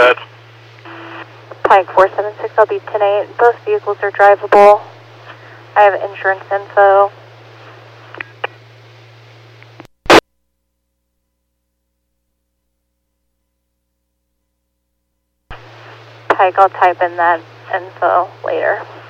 ahead. Pike 476, I'll be 10-8. Both vehicles are drivable. I have insurance info. Pike, I'll type in that info later.